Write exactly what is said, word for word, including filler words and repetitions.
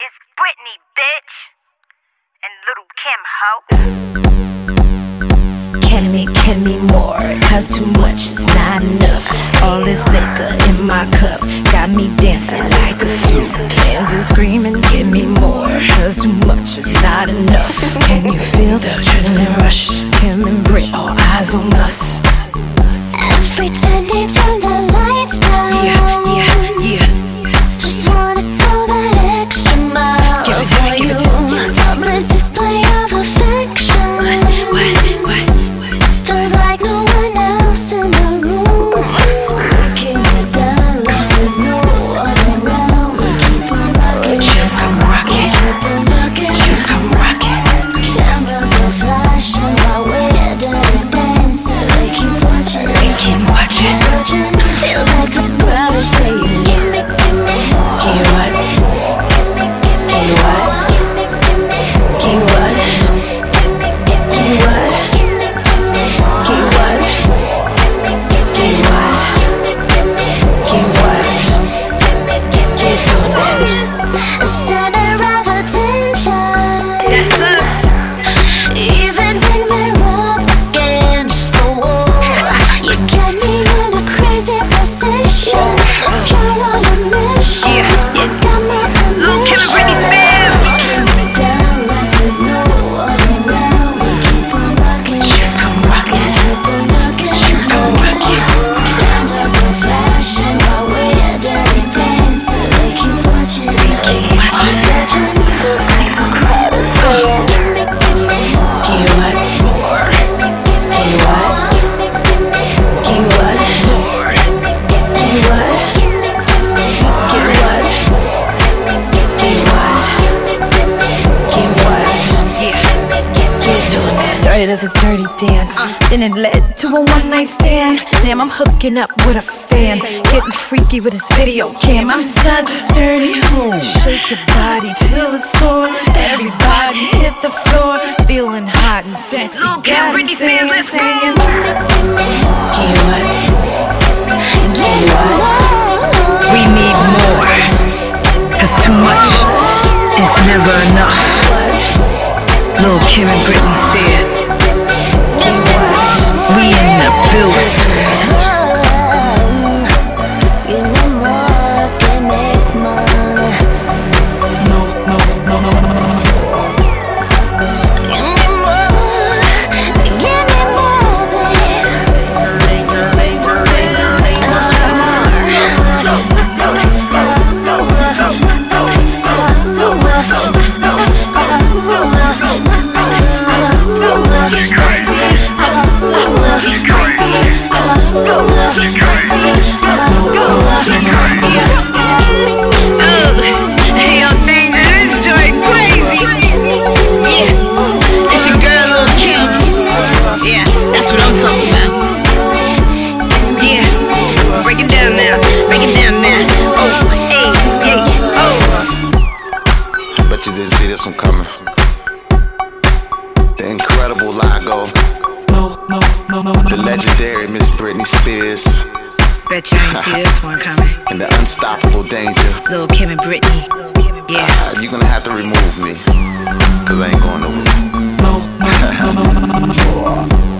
It's Britney, bitch. And Little Kim, ho. Can me, can me more, cause too much is not enough. All this liquor in my cup got me dancing like a sloop. Fans are screaming, give me more, cause too much is not enough. Can you feel the adrenaline rush? Kim and Brit, all eyes on us. Every time they turn the lights down, Yeah, yeah, yeah. just wanna go that extra mile Give it to for me, give you. it to me. Public display of affection. What, what? Feels like no one else in the room. Looking you down like there's no one around. We keep on rocking, She'll come rocking, keep on rocking. she'll come rocking. Cameras are flashing while we're dirty dancing. They keep watching, They keep watching. watching. Feels like the crowd is saying, give me, give me. Can you what? Can you what? Can you what? Can you what? Can you what? Can you what? Can you what? Get to it. A center of attention. That's us. Even when we're up against the wall, you get me in a crazy position. If you're on a mission, you got my permission. You keep me down like there's no one around. We keep on rocking, She'll come rocking. keep on rocking, come rocking. Cameras are flashing while we're dirty dancing. They keep watching, keep watching. watching. Give me, give me. Can you what? Can you what? Can you what? Can you what? Can you what? Can you what? Can you what? Get to it. Started as a dirty dance, then it led to a one night stand. Damn, I'm hooking up with a fan, getting freaky with his video cam. I'm such a dirty hoe. Shake your body till it's sore. Everybody hit the floor, feeling hot and sexy. Got it singing, singing. Can you what? Can you what? We need more, cause too much is never enough. Lil' Kim and Britney said, we in the building. Give me more, give me more. No, no, no, no, no, no. Give me more, give me more, babe. I just want You didn't see this one coming. The incredible Lago, the legendary Miss Britney Spears, Bet you ain't see this one coming. and the unstoppable Danger. Lil' Kim and Britney. Yeah. Uh, you're gonna have to remove me, cause I ain't going nowhere.